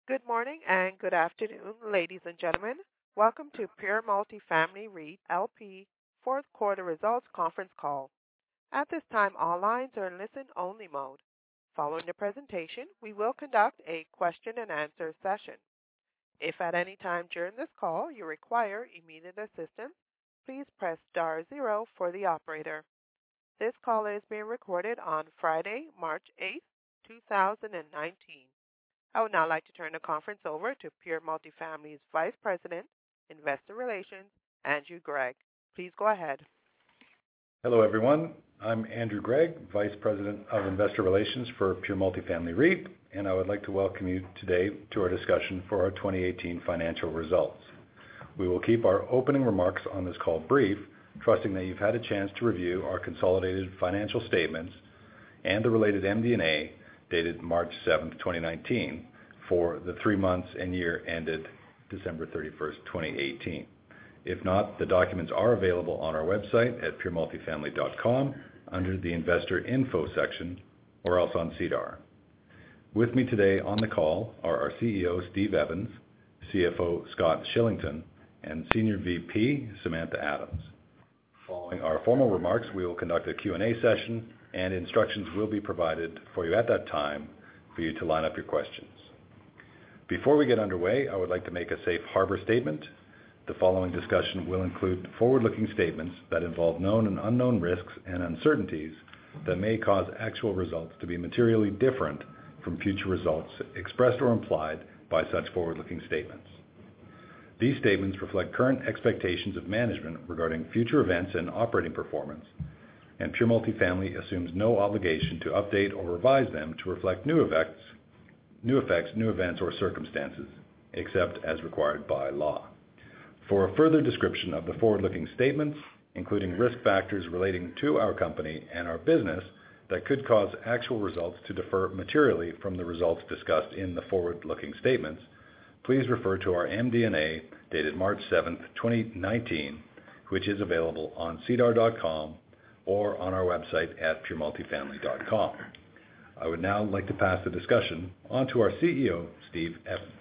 Good morning and good afternoon, ladies and gentlemen. Welcome to Pure Multifamily REIT LP fourth quarter results conference call. At this time, all lines are in listen-only mode. Following the presentation, we will conduct a question-and-answer session. If at any time during this call you require immediate assistance, please press star zero for the operator. This call is being recorded on Friday, March 8th, 2019. I would now like to turn the conference over to Pure Multifamily's Vice President, Investor Relations, Andrew Gregg. Please go ahead. Hello, everyone. I'm Andrew Gregg, Vice President of Investor Relations for Pure Multifamily REIT, and I would like to welcome you today to our discussion for our 2018 financial results. We will keep our opening remarks on this call brief, trusting that you've had a chance to review our consolidated financial statements and the related MD&A dated March 7th, 2019, for the 3 months and year ended December 31st, 2018. If not, the documents are available on our website at puremultifamily.com under the Investor Info section or else on SEDAR. With me today on the call are our CEO, Steve Evans, CFO, Scott Shillington, and Senior VP, Samantha Adams. Following our formal remarks, we will conduct a Q&A session, and instructions will be provided for you at that time for you to line up your questions. Before we get underway, I would like to make a safe harbor statement. The following discussion will include forward-looking statements that involve known and unknown risks and uncertainties that may cause actual results to be materially different from future results expressed or implied by such forward-looking statements. These statements reflect current expectations of management regarding future events and operating performance, and Pure Multifamily assumes no obligation to update or revise them to reflect new events, or circumstances, except as required by law. For a further description of the forward-looking statements, including risk factors relating to our company and our business that could cause actual results to differ materially from the results discussed in the forward-looking statements, please refer to our MD&A dated March 7th, 2019, which is available on SEDAR.com or on our website at puremultifamily.com. I would now like to pass the discussion on to our CEO, Steve Evans.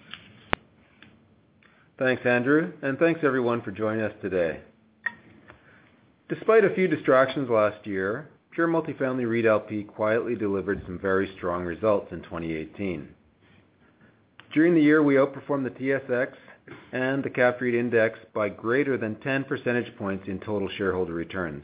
Thanks, Andrew, and thanks everyone for joining us today. Despite a few distractions last year, Pure Multifamily REIT LP quietly delivered some very strong results in 2018. During the year, we outperformed the TSX and the CAPREIT index by greater than 10 percentage points in total shareholder returns.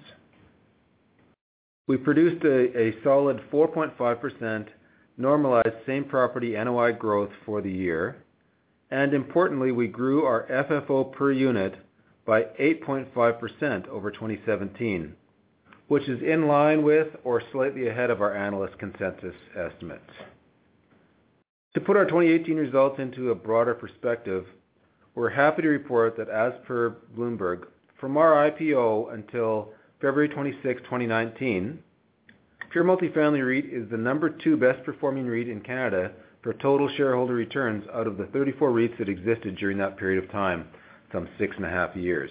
We produced a solid 4.5% normalized same-property NOI growth for the year, and importantly, we grew our FFO per unit by 8.5% over 2017, which is in line with or slightly ahead of our analyst consensus estimates. To put our 2018 results into a broader perspective, we're happy to report that as per Bloomberg, from our IPO until February 26, 2019, Pure Multifamily REIT is the number 2 best performing REIT in Canada for total shareholder returns out of the 34 REITs that existed during that period of time, some 6.5 years.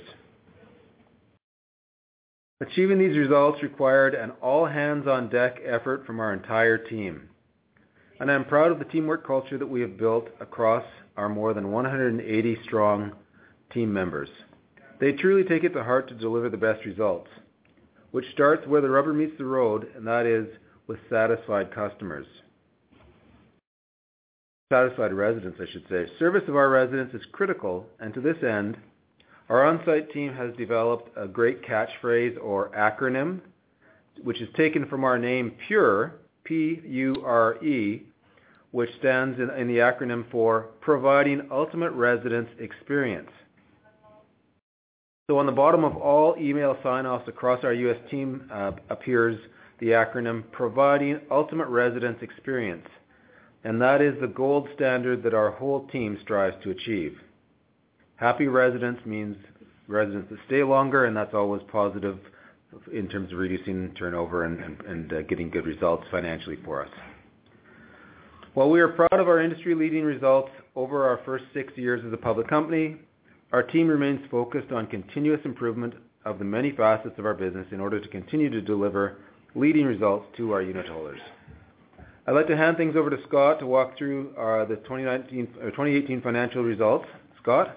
Achieving these results required an all-hands-on-deck effort from our entire team, and I'm proud of the teamwork culture that we have built across our more than 180 strong team members. They truly take it to heart to deliver the best results, which starts where the rubber meets the road, and that is with satisfied customers. Satisfied residents, I should say. Service of our residents is critical, and to this end, our on-site team has developed a great catchphrase or acronym, which is taken from our name PURE, P-U-R-E, which stands in the acronym for Providing Ultimate Residence Experience. So on the bottom of all email sign-offs across our U.S. team appears the acronym Providing Ultimate Residence Experience, and that is the gold standard that our whole team strives to achieve. Happy residents means residents that stay longer, and that's always positive in terms of reducing turnover and getting good results financially for us. While we are proud of our industry-leading results over our first 6 years as a public company, our team remains focused on continuous improvement of the many facets of our business in order to continue to deliver leading results to our unit holders. I'd like to hand things over to Scott to walk through the 2018 financial results. Scott?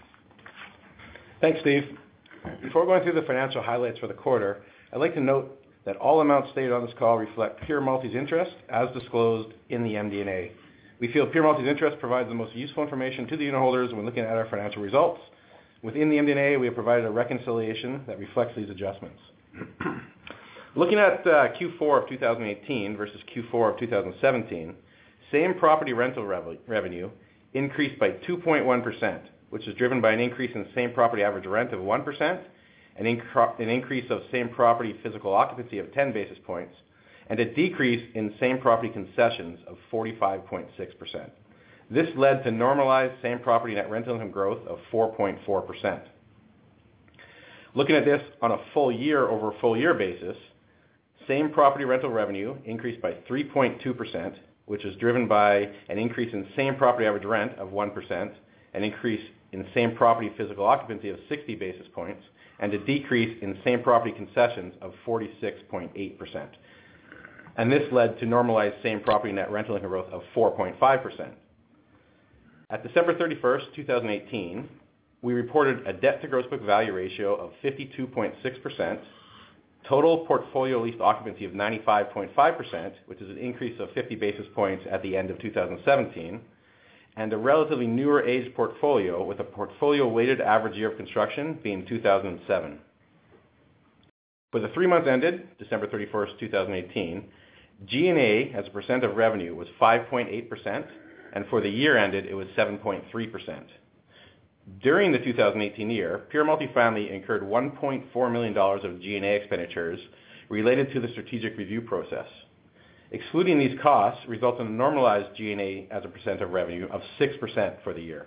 Thanks, Steve. Before going through the financial highlights for the quarter, I'd like to note that all amounts stated on this call reflect Pure Multi's interest as disclosed in the MD&A. We feel Pure Multi's interest provides the most useful information to the unitholders when looking at our financial results. Within the MD&A, we have provided a reconciliation that reflects these adjustments. Looking at Q4 of 2018 versus Q4 of 2017, same property rental revenue increased by 2.1%, which is driven by an increase in same property average rent of 1%, an increase of same property physical occupancy of 10 basis points, and a decrease in same property concessions of 45.6%. This led to normalized same property net rental income growth of 4.4%. Looking at this on a full year over full year basis, same property rental revenue increased by 3.2%, which is driven by an increase in same property average rent of 1%, an increase in same property physical occupancy of 60 basis points, and a decrease in same property concessions of 46.8%. And this led to normalized same property net rental income growth of 4.5%. At December 31st, 2018, we reported a debt to gross book value ratio of 52.6%, total portfolio leased occupancy of 95.5%, which is an increase of 50 basis points at the end of 2017, and a relatively newer age portfolio with a portfolio weighted average year of construction being 2007. For the 3 months ended December 31st, 2018, G&A as a percent of revenue was 5.8%, and for the year ended it was 7.3%. During the 2018 year, Pure Multifamily incurred $1.4 million of G&A expenditures related to the strategic review process. Excluding these costs results in a normalized G&A as a percent of revenue of 6% for the year.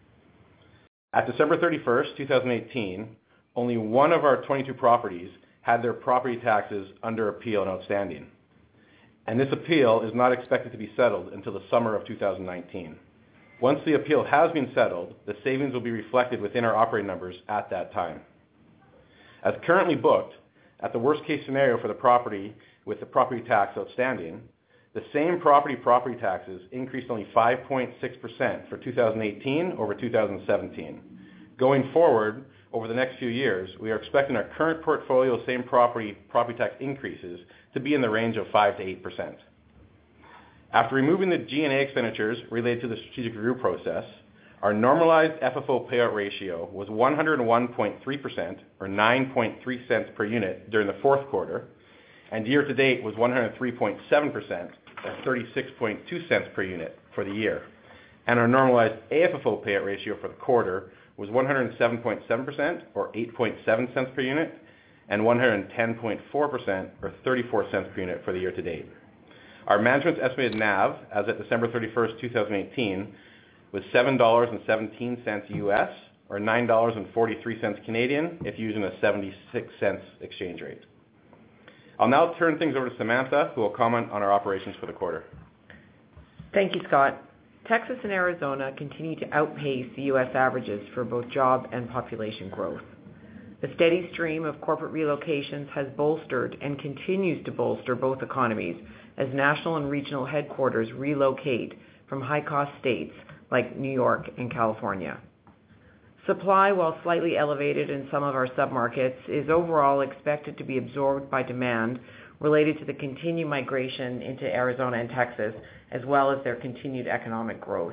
At December 31st, 2018, only one of our 22 properties had their property taxes under appeal and outstanding. And this appeal is not expected to be settled until the summer of 2019. Once the appeal has been settled, the savings will be reflected within our operating numbers at that time. As currently booked, at the worst case scenario for the property with the property tax outstanding, the same property taxes increased only 5.6% for 2018 over 2017. Going forward, over the next few years, we are expecting our current portfolio same property tax increases to be in the range of 5 to 8%. After removing the G&A expenditures related to the strategic review process, our normalized FFO payout ratio was 101.3%, or 9.3 cents per unit during the fourth quarter, and year to date was 103.7%, or 36.2 cents per unit for the year. And our normalized AFFO payout ratio for the quarter was 107.7%, or 8.7 cents per unit, and 110.4%, or 34 cents per unit for the year to date. Our management's estimated NAV as of December 31st, 2018 was $7.17 US, or $9.43 Canadian if using a 76 cents exchange rate. I'll now turn things over to Samantha, who will comment on our operations for the quarter. Thank you, Scott. Texas and Arizona continue to outpace the U.S. averages for both job and population growth. The steady stream of corporate relocations has bolstered and continues to bolster both economies as national and regional headquarters relocate from high-cost states like New York and California. Supply, while slightly elevated in some of our submarkets, is overall expected to be absorbed by demand related to the continued migration into Arizona and Texas, as well as their continued economic growth.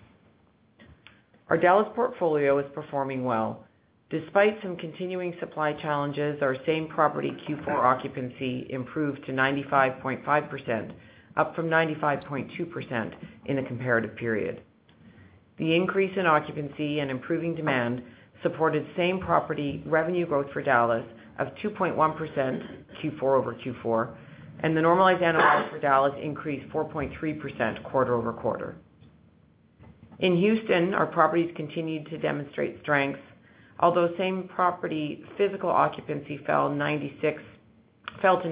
Our Dallas portfolio is performing well. Despite some continuing supply challenges, our same property Q4 occupancy improved to 95.5%, up from 95.2% in the comparative period. The increase in occupancy and improving demand supported same property revenue growth for Dallas of 2.1% Q4 over Q4, and the normalized NOI for Dallas increased 4.3% quarter over quarter. In Houston, our properties continued to demonstrate strength, although same property physical occupancy fell to 96.6%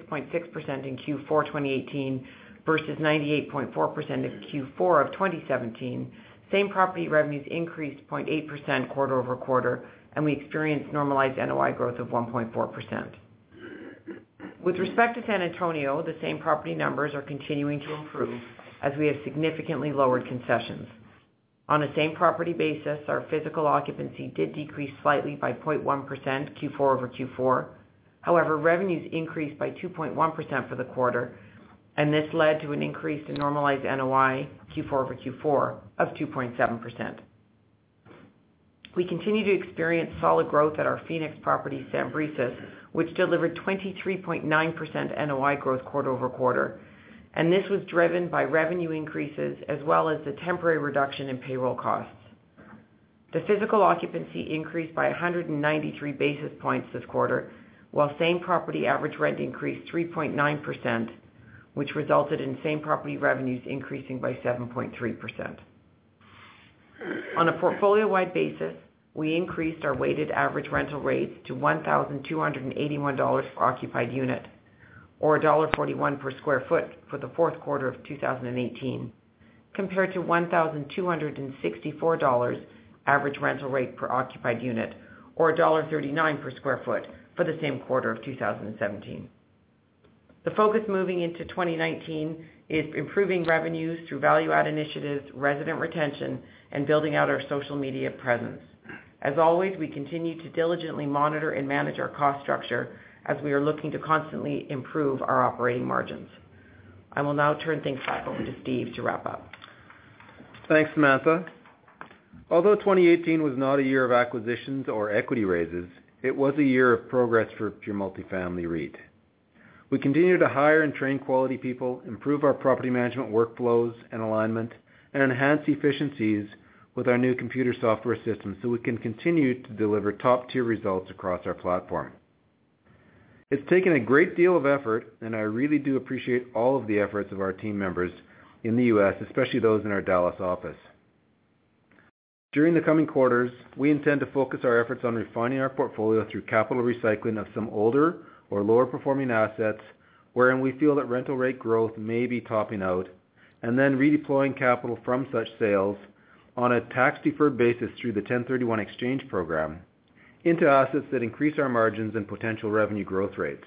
in Q4 2018 versus 98.4% in Q4 of 2017. Same property revenues increased 0.8% quarter over quarter, and we experienced normalized NOI growth of 1.4%. With respect to San Antonio, the same property numbers are continuing to improve as we have significantly lowered concessions. On a same property basis, our physical occupancy did decrease slightly by 0.1% Q4 over Q4. However, revenues increased by 2.1% for the quarter, and this led to an increase in normalized NOI Q4 over Q4 of 2.7%. We continue to experience solid growth at our Phoenix property, San Brices, which delivered 23.9% NOI growth quarter over quarter, and this was driven by revenue increases as well as the temporary reduction in payroll costs. The physical occupancy increased by 193 basis points this quarter, while same property average rent increased 3.9%, which resulted in same property revenues increasing by 7.3%. On a portfolio-wide basis, we increased our weighted average rental rates to $1,281 per occupied unit, or $1.41 per square foot for the fourth quarter of 2018, compared to $1,264 average rental rate per occupied unit, or $1.39 per square foot for the same quarter of 2017. The focus moving into 2019 is improving revenues through value-add initiatives, resident retention, and building out our social media presence. As always, we continue to diligently monitor and manage our cost structure as we are looking to constantly improve our operating margins. I will now turn things back over to Steve to wrap up. Thanks, Samantha. Although 2018 was not a year of acquisitions or equity raises, it was a year of progress for Pure Multifamily REIT. We continue to hire and train quality people, improve our property management workflows and alignment, and enhance efficiencies with our new computer software system so we can continue to deliver top-tier results across our platform. It's taken a great deal of effort, and I really do appreciate all of the efforts of our team members in the U.S., especially those in our Dallas office. During the coming quarters, we intend to focus our efforts on refining our portfolio through capital recycling of some older or lower-performing assets wherein we feel that rental rate growth may be topping out, and then redeploying capital from such sales on a tax-deferred basis through the 1031 exchange program into assets that increase our margins and potential revenue growth rates.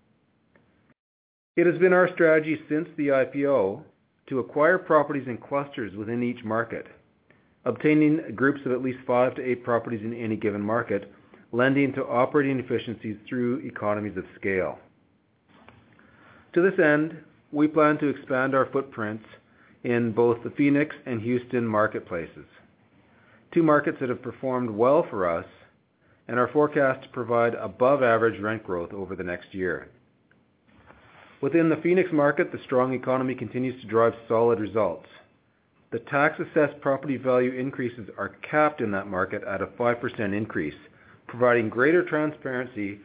It has been our strategy since the IPO to acquire properties in clusters within each market, obtaining groups of at least 5 to 8 properties in any given market, lending to operating efficiencies through economies of scale. To this end, we plan to expand our footprints in both the Phoenix and Houston marketplaces, 2 markets that have performed well for us and are forecast to provide above-average rent growth over the next year. Within the Phoenix market, the strong economy continues to drive solid results. The tax-assessed property value increases are capped in that market at a 5% increase, providing greater transparency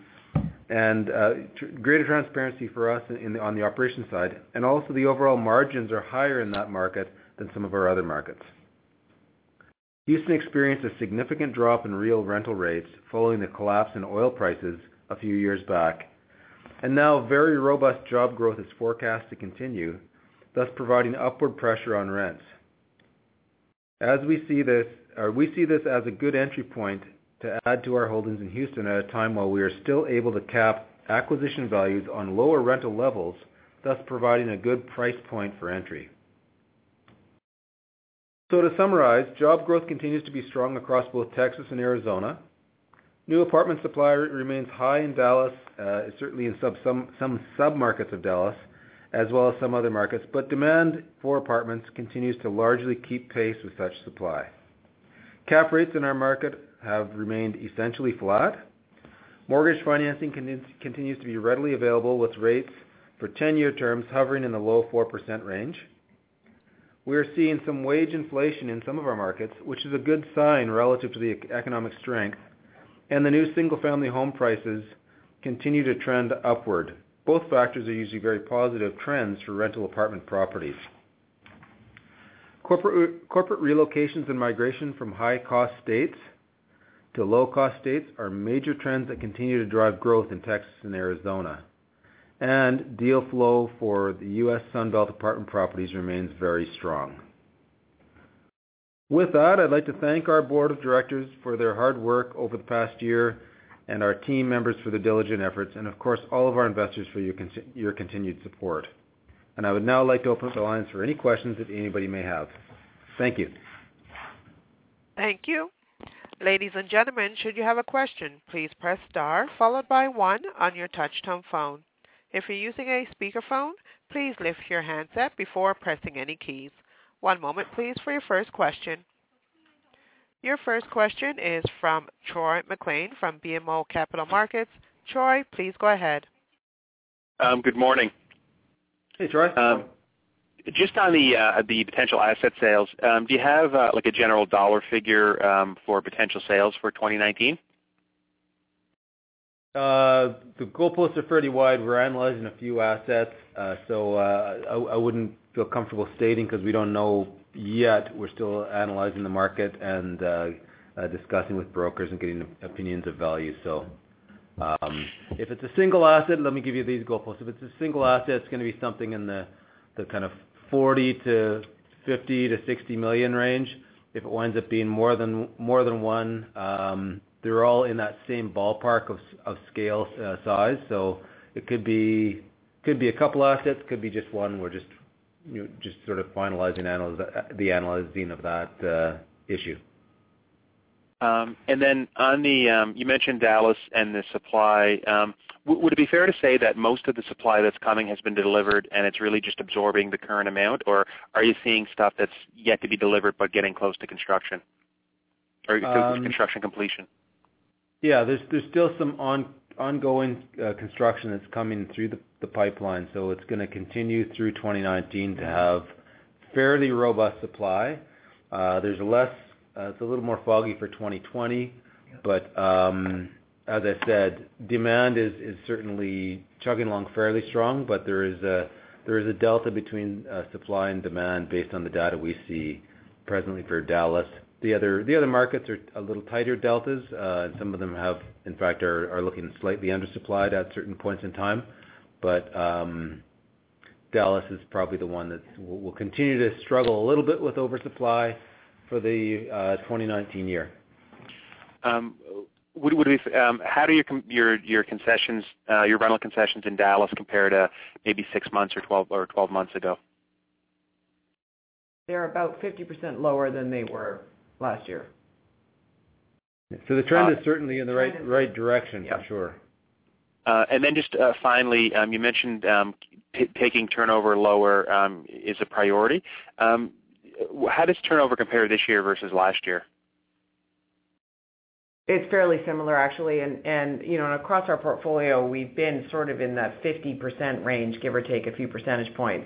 for us on the operations side, and also the overall margins are higher in that market than some of our other markets. Houston experienced a significant drop in real rental rates following the collapse in oil prices a few years back, and now very robust job growth is forecast to continue, thus providing upward pressure on rents. We see this as a good entry point to add to our holdings in Houston at a time while we are still able to cap acquisition values on lower rental levels, thus providing a good price point for entry. So to summarize, job growth continues to be strong across both Texas and Arizona. New apartment supply remains high in Dallas, certainly in some sub-markets of Dallas, as well as some other markets, but demand for apartments continues to largely keep pace with such supply. Cap rates in our market have remained essentially flat. Mortgage financing continues to be readily available with rates for 10-year terms hovering in the low 4% range. We are seeing some wage inflation in some of our markets, which is a good sign relative to the economic strength, and the new single-family home prices continue to trend upward. Both factors are usually very positive trends for rental apartment properties. Corporate relocations and migration from high-cost states to low-cost states are major trends that continue to drive growth in Texas and Arizona. And deal flow for the U.S. Sunbelt apartment properties remains very strong. With that, I'd like to thank our board of directors for their hard work over the past year and our team members for their diligent efforts, and of course all of our investors for your continued support. And I would now like to open up the lines for any questions that anybody may have. Thank you. Thank you. Ladies and gentlemen, should you have a question, please press star followed by 1 on your touch-tone phone. If you're using a speakerphone, please lift your handset before pressing any keys. One moment, please, for your first question. Your first question is from Troy McLean from BMO Capital Markets. Troy, please go ahead. Good morning. Hey, Troy. Just on the potential asset sales, do you have like a general dollar figure for potential sales for 2019? The goalposts are fairly wide. We're analyzing a few assets, so I wouldn't feel comfortable stating because we don't know yet. We're still analyzing the market and discussing with brokers and getting opinions of value. So if it's a single asset, let me give you these goalposts. If it's a single asset, it's going to be something in the kind of 40 to 50 to 60 million range. If it winds up being more than one, they're all in that same ballpark of scale size. So it could be a couple assets, could be just one. We're just sort of finalizing the analyzing of that issue. And then on the you mentioned Dallas and the supply. Would it be fair to say that most of the supply that's coming has been delivered and it's really just absorbing the current amount, or are you seeing stuff that's yet to be delivered but getting close to construction or construction completion? Yeah, there's still some ongoing construction that's coming through the pipeline, so it's going to continue through 2019 to have fairly robust supply. There's less, it's a little more foggy for 2020, but as I said, demand is certainly chugging along fairly strong, but there is a delta between supply and demand based on the data we see presently for Dallas. The other markets are a little tighter deltas, and some of them have, in fact, are looking slightly undersupplied at certain points in time. But Dallas is probably the one that will continue to struggle a little bit with oversupply for the 2019 year. How do your concessions, your rental concessions in Dallas compare to maybe 6 months or 12 months ago? They're about 50% lower than they were last year. So the trend is certainly in the right direction, for sure. And then just finally, you mentioned taking turnover lower is a priority. How does turnover compare this year versus last year? It's fairly similar, actually, and you know, across our portfolio, we've been sort of in that 50% range, give or take a few percentage points,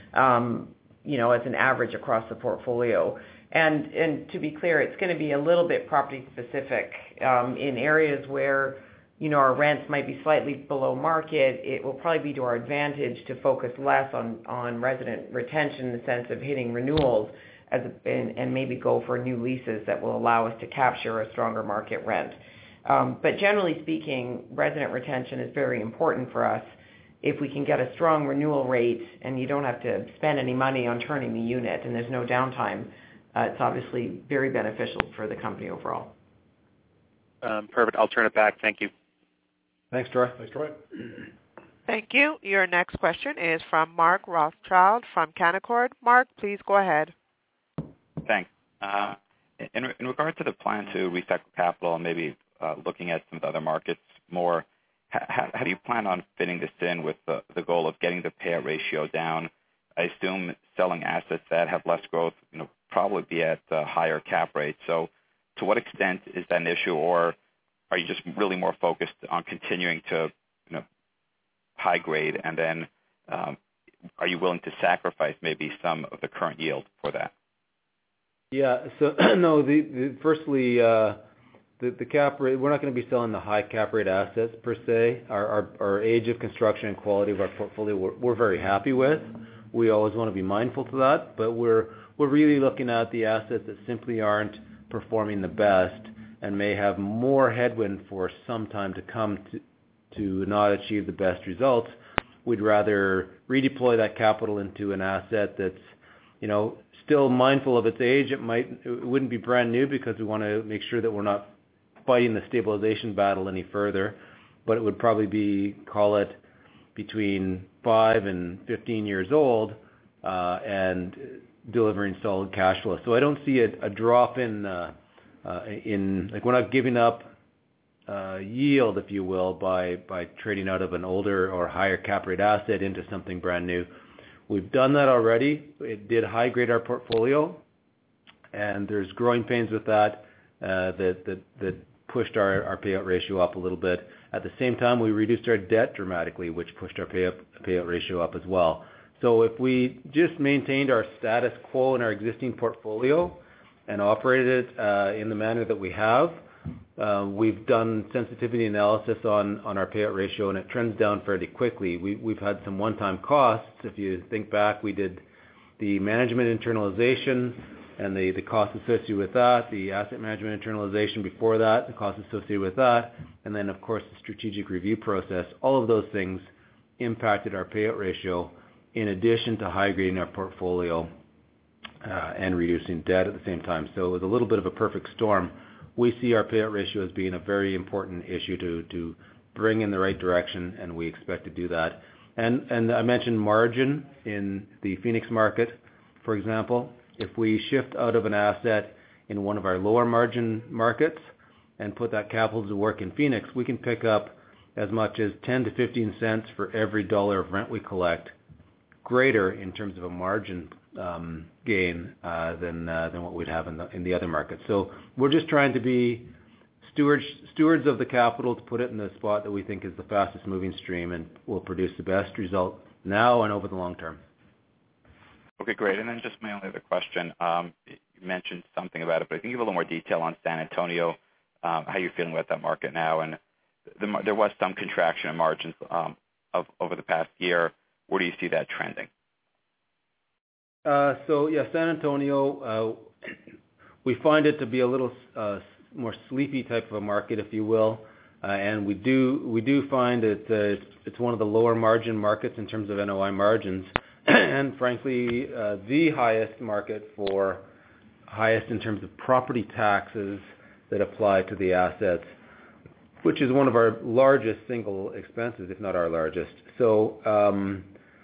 you know, as an average across the portfolio. And to be clear, it's going to be a little bit property specific. In areas where, you know, our rents might be slightly below market, it will probably be to our advantage to focus less on resident retention in the sense of hitting renewals and maybe go for new leases that will allow us to capture a stronger market rent. But generally speaking, resident retention is very important for us. If we can get a strong renewal rate and you don't have to spend any money on turning the unit and there's no downtime, it's obviously very beneficial for the company overall. Perfect. I'll turn it back. Thank you. Thanks, Troy. Thanks, Troy. Thank you. Your next question is from Mark Rothschild from Canaccord. Mark, please go ahead. Thanks. In regard to the plan to recycle capital and maybe looking at some of the other markets more, how do you plan on fitting this in with the goal of getting the payout ratio down? I assume selling assets that have less growth, you know, probably be at higher cap rates. So to what extent is that an issue, or are you just really more focused on continuing to, you know, high grade, and then are you willing to sacrifice maybe some of the current yield for that? Yeah. So no, firstly, the cap rate, we're not going to be selling the high cap rate assets per se. Our age of construction and quality of our portfolio, we're very happy with. We always want to be mindful to that, but we're really looking at the assets that simply aren't performing the best and may have more headwind for some time to come to not achieve the best results. We'd rather redeploy that capital into an asset that's, you know, still mindful of its age. It wouldn't be brand new because we want to make sure that we're not fighting the stabilization battle any further, but it would probably be, call it, between 5 and 15 years old and delivering solid cash flow. So I don't see a drop in like we're not giving up yield, if you will, by trading out of an older or higher cap rate asset into something brand new. We've done that already. It did high grade our portfolio, and there's growing pains with that that pushed our payout ratio up a little bit. At the same time, we reduced our debt dramatically, which pushed our payout ratio up as well. So if we just maintained our status quo in our existing portfolio and operated it in the manner that we have, we've done sensitivity analysis on our payout ratio, and it trends down fairly quickly. We've had some one-time costs. If you think back, we did the management internalization and the costs associated with that, the asset management internalization before that, the costs associated with that, and then, of course, the strategic review process. All of those things impacted our payout ratio in addition to high-grading our portfolio and reducing debt at the same time. So it was a little bit of a perfect storm. We see our payout ratio as being a very important issue to bring in the right direction, and we expect to do that. And I mentioned margin in the Phoenix market, for example. If we shift out of an asset in one of our lower margin markets and put that capital to work in Phoenix, we can pick up as much as 10 to 15 cents for every dollar of rent we collect, greater in terms of a margin gain than what we'd have in the other markets. So we're just trying to be stewards of the capital to put it in the spot that we think is the fastest moving stream and will produce the best result now and over the long term. Okay, great. And then just my only other question, you mentioned something about it, but I can give a little more detail on San Antonio, how you're feeling about that market now. And there was some contraction in margins over the past year. Where do you see that trending? San Antonio, we find it to be a little more sleepy type of a market, if you will, and we do find that it's one of the lower margin markets in terms of NOI margins, and frankly, the highest market for highest in terms of property taxes that apply to the assets, which is one of our largest single expenses, if not our largest. So,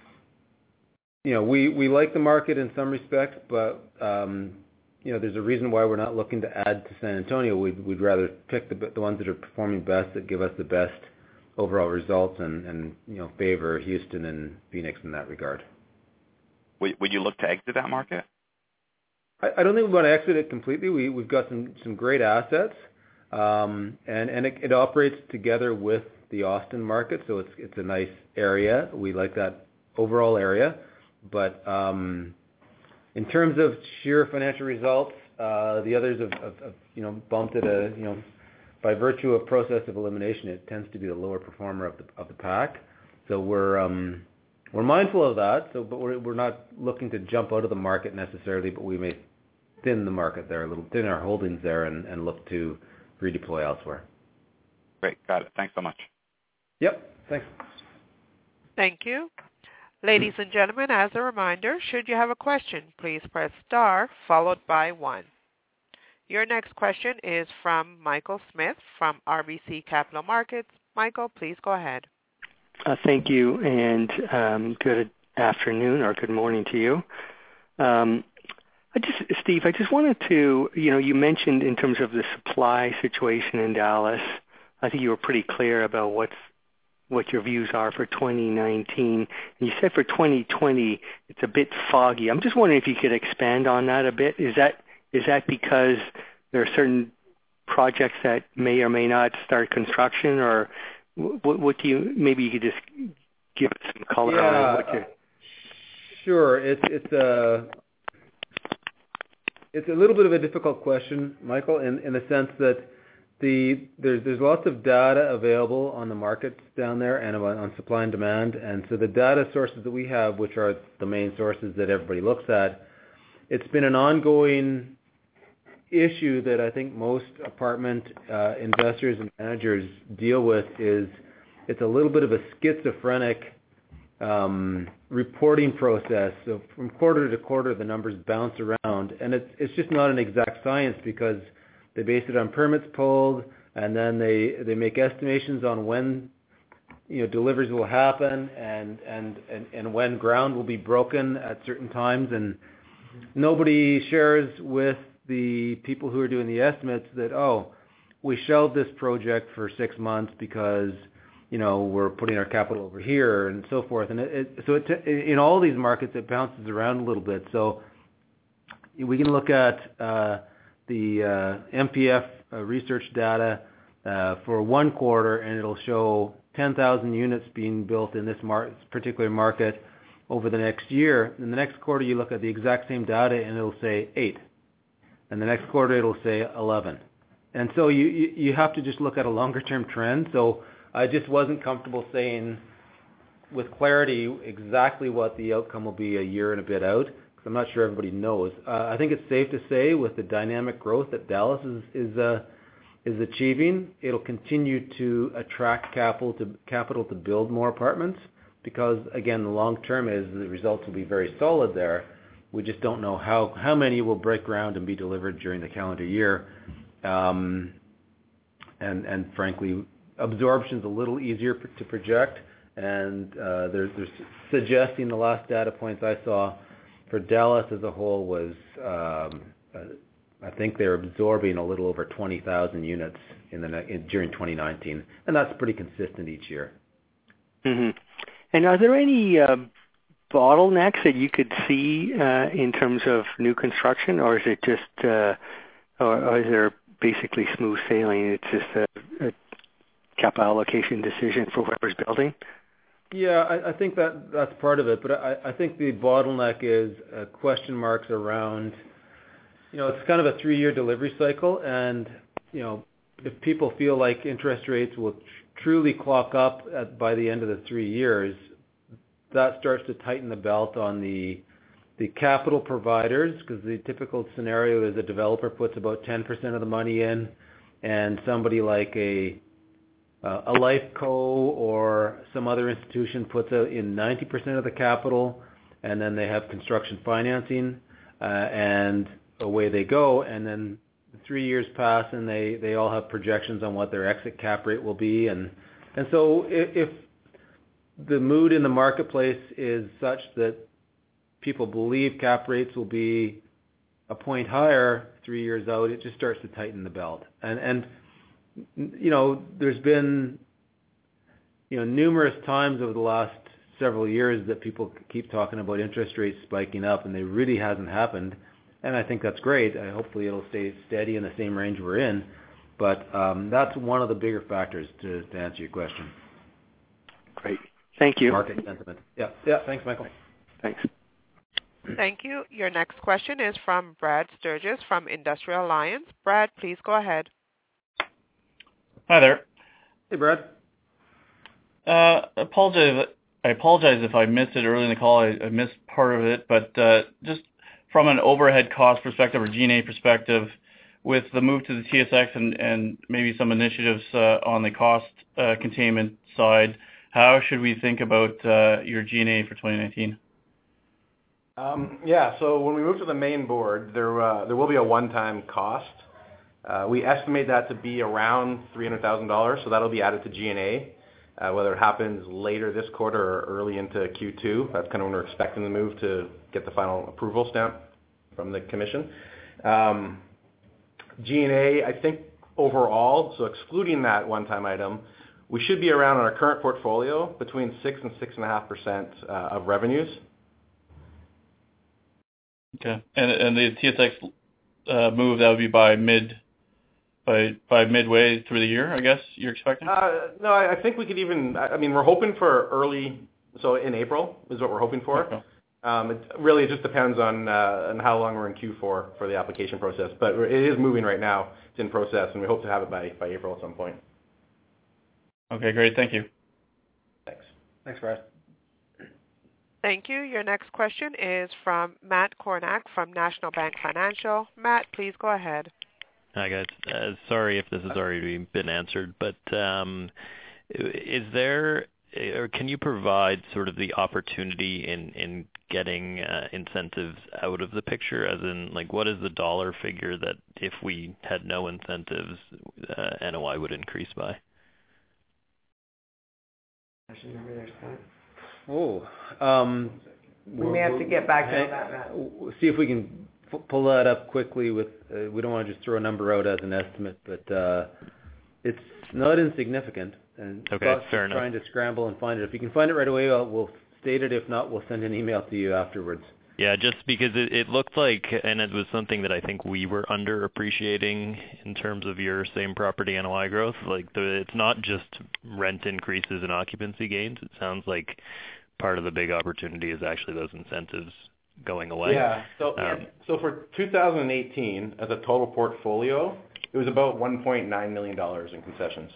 we like the market in some respects, but there's a reason why we're not looking to add to San Antonio. We'd rather pick the ones that are performing best, that give us the best overall results, and favor Houston and Phoenix in that regard. Would you look to exit that market? I don't think we're going to exit it completely. We've got some great assets, and it operates together with the Austin market, so it's a nice area. We like that overall area. But in terms of sheer financial results, the others have bumped it by virtue of process of elimination. It tends to be the lower performer of the pack. So we're mindful of that. But we're not looking to jump out of the market necessarily. But we may thin the market there a little, thin our holdings there, and look to redeploy elsewhere. Great, got it. Thanks so much. Yep, thanks. Thank you. Ladies and gentlemen, as a reminder, should you have a question, please press star followed by 1. Your next question is from Michael Smith from RBC Capital Markets. Michael, please go ahead. Thank you, and good afternoon or good morning to you. Steve, I just wanted to, you mentioned in terms of the supply situation in Dallas, I think you were pretty clear about what your views are for 2019. And you said for 2020, it's a bit foggy. I'm just wondering if you could expand on that a bit. Is that because there are certain projects that may or may not start construction, or what do you, maybe you could just give us some color on what you're... Sure. It's a little bit of a difficult question, Michael, in the sense that there's lots of data available on the markets down there and on supply and demand, and so the data sources that we have, which are the main sources that everybody looks at, it's been an ongoing issue that I think most apartment investors and managers deal with. Is it's a little bit of a schizophrenic reporting process. So from quarter to quarter, the numbers bounce around, and it's just not an exact science because they base it on permits pulled, and then they make estimations on when deliveries will happen and when ground will be broken at certain times, and nobody shares with the people who are doing the estimates that, we shelved this project for 6 months because we're putting our capital over here and so forth. And in all these markets, it bounces around a little bit. So we can look at the MPF research data for one quarter, and it'll show 10,000 units being built in this particular market over the next year. In the next quarter, you look at the exact same data, and it'll say 8. And the next quarter, it'll say 11. And so you have to just look at a longer-term trend. So I just wasn't comfortable saying with clarity exactly what the outcome will be a year and a bit out, because I'm not sure everybody knows. I think it's safe to say with the dynamic growth that Dallas is achieving, it'll continue to attract capital to build more apartments, because again, the long term is the results will be very solid there. We just don't know how many will break ground and be delivered during the calendar year. And frankly, absorption's a little easier to project, and they're suggesting the last data points I saw for Dallas as a whole was I think they're absorbing a little over 20,000 units during 2019, and that's pretty consistent each year. Mm-hmm. And are there any bottlenecks that you could see in terms of new construction, or is it just, or is there basically smooth sailing? It's just a capital allocation decision for whoever's building? Yeah, I think that's part of it, but I think the bottleneck is question marks around, it's kind of a 3-year delivery cycle, and, if people feel like interest rates will truly clock up by the end of the 3 years, that starts to tighten the belt on the capital providers, because the typical scenario is a developer puts about 10% of the money in, and somebody like a Lifeco or some other institution puts in 90% of the capital, and then they have construction financing, and away they go. And then 3 years pass, and they all have projections on what their exit cap rate will be. And so if the mood in the marketplace is such that people believe cap rates will be a point higher 3 years out, it just starts to tighten the belt. And there's been, numerous times over the last several years that people keep talking about interest rates spiking up, and they really hasn't happened. And I think that's great. Hopefully it'll stay steady in the same range we're in. But that's one of the bigger factors to answer your question. Great. Thank you. Market sentiment. Yeah. Thanks, Michael. Thanks. Thank you. Your next question is from Brad Sturgis from Industrial Alliance. Brad, please go ahead. Hi there. Hey, Brad. I apologize if I missed it early in the call. I missed part of it, but just from an overhead cost perspective or G&A perspective, with the move to the TSX and maybe some initiatives on the cost containment side, how should we think about your G&A for 2019? So when we move to the main board, there will be a one-time cost. We estimate that to be around $300,000, so that'll be added to G&A, whether it happens later this quarter or early into Q2. That's kind of when we're expecting the move to get the final approval stamp from the commission. G&A, I think overall, so excluding that one-time item, we should be around on our current portfolio between 6 and 6.5% of revenues. Okay, and the TSX move, that would be by midway through the year, I guess you're expecting? No, I think we could even. We're hoping for early, so in April is what we're hoping for. Okay. It just depends on how long we're in Q4 for the application process, but it is moving right now. It's in process, and we hope to have it by April at some point. Okay, great. Thank you. Thanks, Brad. Thank you. Your next question is from Matt Kornack from National Bank Financial. Matt, please go ahead. Hi, guys. Sorry if this has already been answered, but is there or can you provide sort of the opportunity in getting incentives out of the picture? As in, like, what is the dollar figure that if we had no incentives, NOI would increase by? We may have to get back to that, Matt. See if we can pull that up quickly. We don't want to just throw a number out as an estimate, but it's not insignificant. And okay, fair enough. Trying to scramble and find it. If you can find it right away, we'll state it. If not, we'll send an email to you afterwards. Yeah, just because it looked like, and it was something that I think we were underappreciating in terms of your same property NOI growth. Like, it's not just rent increases and occupancy gains. It sounds like part of the big opportunity is actually those incentives going away. Yeah. So for 2018, as a total portfolio, it was about $1.9 million in concessions.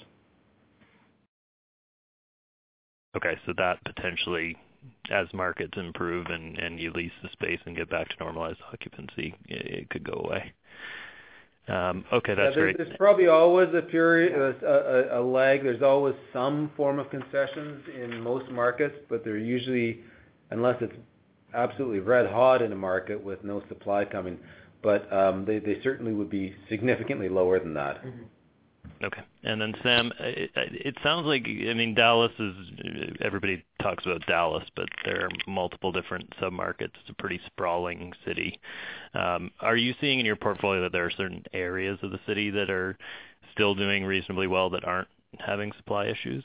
Okay, so that potentially, as markets improve and you lease the space and get back to normalized occupancy, it could go away. Okay, that's great. There's probably always a period, a lag. There's always some form of concessions in most markets, but they're usually, unless it's absolutely red hot in a market with no supply coming, but they certainly would be significantly lower than that. Mm-hmm. Okay. And then, Sam, it sounds like, I mean, Dallas is, everybody talks about Dallas, but there are multiple different submarkets. It's a pretty sprawling city. Are you seeing in your portfolio that there are certain areas of the city that are still doing reasonably well that aren't having supply issues?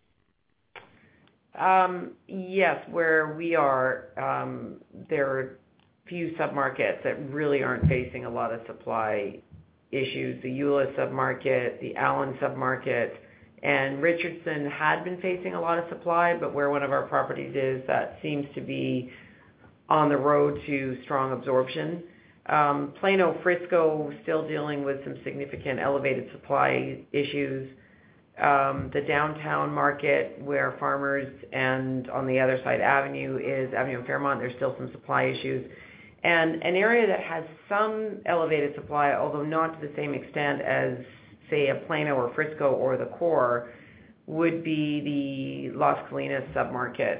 Yes, where we are, there are few submarkets that really aren't facing a lot of supply issues. The Eula submarket, the Allen submarket, and Richardson had been facing a lot of supply, but where one of our properties is, that seems to be on the road to strong absorption. Plano, Frisco, still dealing with some significant elevated supply issues. The downtown market where Farmers and on the other side Avenue and Fairmont, there's still some supply issues. And an area that has some elevated supply, although not to the same extent as, say, a Plano or Frisco or the core, would be the Las Colinas submarket,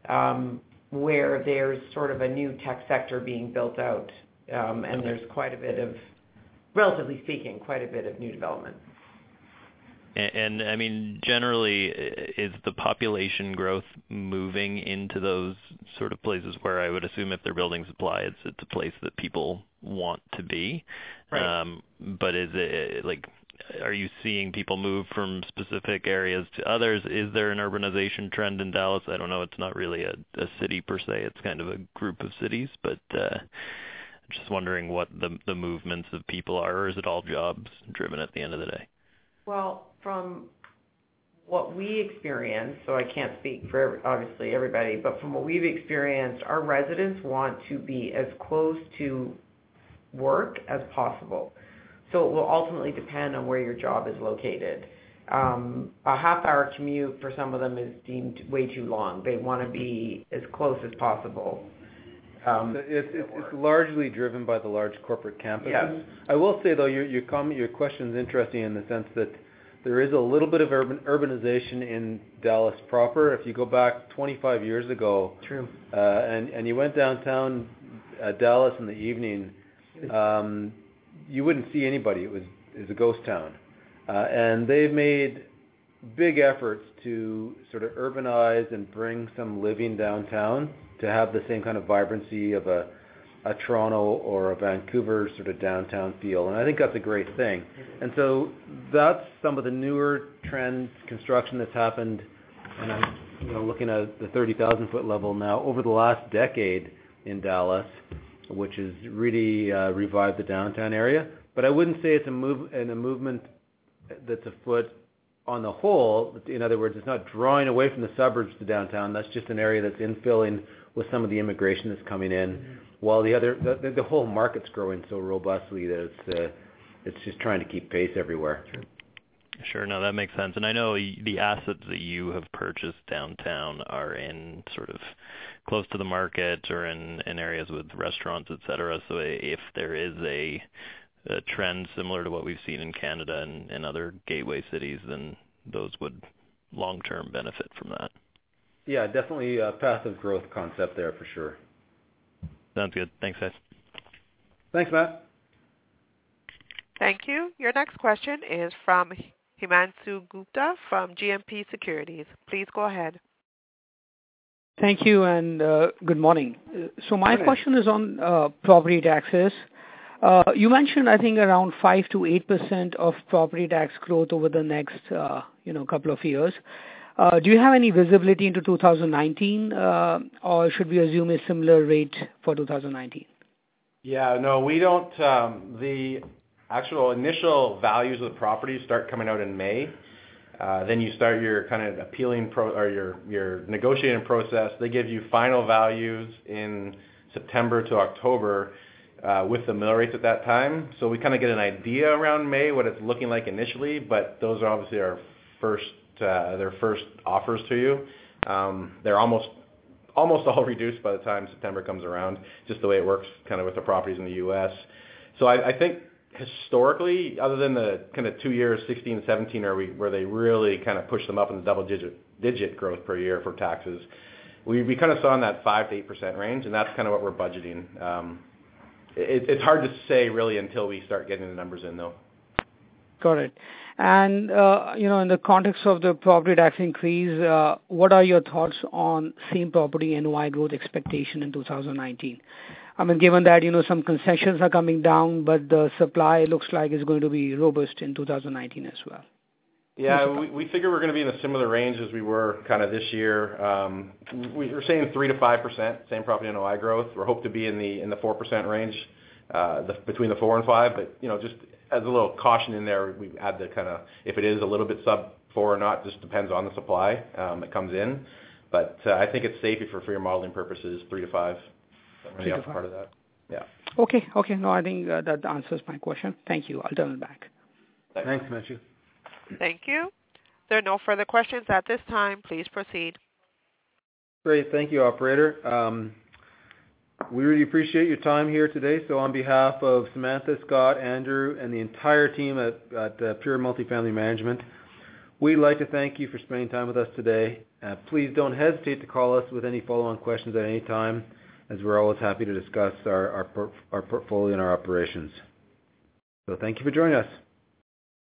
where there's sort of a new tech sector being built out, and there's quite a bit of, relatively speaking, quite a bit of new development. And I mean, generally, is the population growth moving into those sort of places where I would assume if they're building supply, it's a place that people want to be? Right. But is it, like, are you seeing people move from specific areas to others? Is there an urbanization trend in Dallas? I don't know. It's not really a city per se. It's kind of a group of cities, but just wondering what the movements of people are, or is it all jobs driven at the end of the day? Well, from what we experience, so I can't speak for obviously everybody, but from what we've experienced, our residents want to be as close to work as possible. So it will ultimately depend on where your job is located. A half-hour commute for some of them is deemed way too long. They want to be as close as possible. It's largely driven by the large corporate campuses. Yes. I will say, though, your question is interesting in the sense that there is a little bit of urbanization in Dallas proper. If you go back 25 years ago, True. And you went downtown Dallas in the evening, you wouldn't see anybody. It was a ghost town. And they've made big efforts to sort of urbanize and bring some living downtown to have the same kind of vibrancy of a Toronto or a Vancouver sort of downtown feel. And I think that's a great thing. And so that's some of the newer trend construction that's happened, and I'm looking at the 30,000 foot level now over the last decade in Dallas, which has really revived the downtown area. But I wouldn't say it's a movement that's afoot on the whole. In other words, it's not drawing away from the suburbs to downtown. That's just an area that's infilling with some of the immigration that's coming in, while the whole market's growing so robustly that it's just trying to keep pace everywhere. Sure, no, that makes sense. And I know the assets that you have purchased downtown are in sort of close to the market or in areas with restaurants, et cetera. So if there is a trend similar to what we've seen in Canada and other gateway cities, then those would long-term benefit from that. Yeah, definitely a path of growth concept there for sure. Sounds good. Thanks, guys. Thanks, Matt. Thank you. Your next question is from Himanshu Gupta from GMP Securities. Please go ahead. Thank you and good morning. So my question is on property taxes. You mentioned, I think, around 5 to 8% of property tax growth over the next, couple of years. Do you have any visibility into 2019, or should we assume a similar rate for 2019? Yeah, no, we don't. The actual initial values of the properties start coming out in May. Then you start your kind of your negotiating process. They give you final values in September to October with the mill rates at that time. So we kind of get an idea around May what it's looking like initially, but those are obviously our their first offers to you. They're almost all reduced by the time September comes around, just the way it works kind of with the properties in the U.S. So I think historically, other than the kind of 2 years, 16 and 17, where they really kind of push them up in the double-digit growth per year for taxes, we kind of saw in that 5 to 8% range, and that's kind of what we're budgeting. It's hard to say really until we start getting the numbers in, though. Got it. And, in the context of the property tax increase, what are your thoughts on same property NOI growth expectation in 2019? I mean, given that, some concessions are coming down, but the supply looks like it's going to be robust in 2019 as well. Yeah, we figure we're going to be in a similar range as we were kind of this year. We're saying 3 to 5% same property NOI growth. We hope to be in the 4% range, between the 4 and 5. But just as a little caution in there, we add the kind of, if it is a little bit sub 4 or not, just depends on the supply that comes in. But I think it's safe for your modeling purposes, 3 to 5. Really off part of that. Yeah. Okay. No, I think that answers my question. Thank you. I'll turn it back. Thanks, Matthew. Thank you. There are no further questions at this time. Please proceed. Great. Thank you, operator. We really appreciate your time here today. So on behalf of Samantha, Scott, Andrew, and the entire team at Pure Multifamily Management, we'd like to thank you for spending time with us today. Please don't hesitate to call us with any follow-on questions at any time, as we're always happy to discuss our portfolio and our operations. So thank you for joining us.